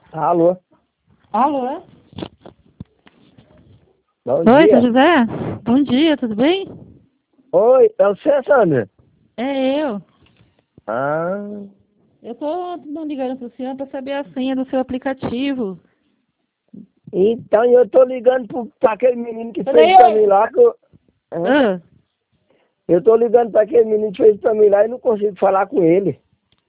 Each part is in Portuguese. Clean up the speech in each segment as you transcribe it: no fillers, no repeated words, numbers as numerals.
Alô? Alô? Bom Oi, seu dia. José? Bom dia, tudo bem? Oi, é você, Sandra? É eu. Ah, Eu tô ligando pro senhor para saber a senha do seu aplicativo. então eu tô ligando pra aquele menino que fez pra Peraí! mim lá, Hã? Ah, Eu tô ligando pra aquele menino que fez pra mim lá e não consigo falar com ele.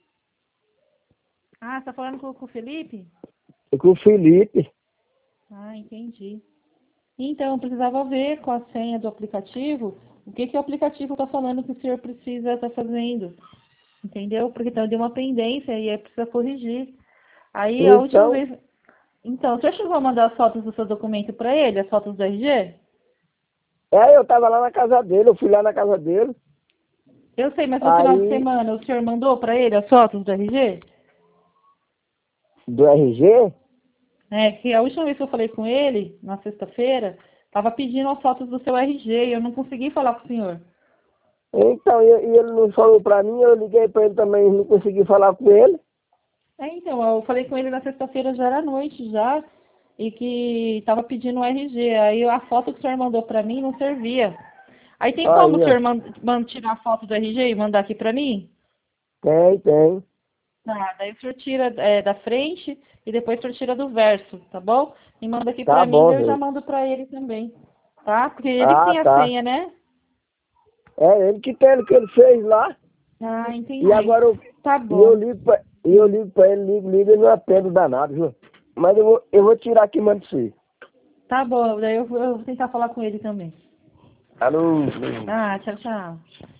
você tá falando com o Felipe? E com o Felipe. Ah, entendi. Então, eu precisava ver com a senha do aplicativo o que o aplicativo tá falando que o senhor precisa estar fazendo. Entendeu? Porque então deu uma pendência e aí precisa corrigir. Aí a última Então, vez. Então, o senhor chegou a mandar as fotos do seu documento para ele, as fotos do RG? eu tava lá na casa dele, eu fui lá na casa dele. Eu sei, mas no final de Aí, semana o senhor mandou para ele as fotos do RG? do RG, É, que a última vez que eu falei com ele, na sexta-feira, estava pedindo as fotos do seu RG e eu não consegui falar com o senhor. então, e ele não falou pra mim, eu liguei pra ele também, não consegui falar com ele. É, então, eu falei com ele na sexta-feira, já era noite já, e que estava pedindo o RG. Aí a foto que o senhor mandou para mim não servia. Aí tem como o Aí, ó, senhor tirar a foto do RG e mandar aqui para mim? tem. Tá, daí o senhor tira da frente e depois o senhor tira do verso, tá bom? E manda aqui Tá pra mim, bom, daí eu já Deus. mando pra ele também, tá? Porque ele que Ah, tem a tá. senha, né? É ele que tem o que ele fez lá. Ah, E entendi. agora Tá eu bom. ligo pra ele, ligo, ele não atende danado, viu? Mas eu vou tirar aqui, mano, pra você. Tá bom, daí eu vou tentar falar com ele também. Alô? Ah, tchau, tchau.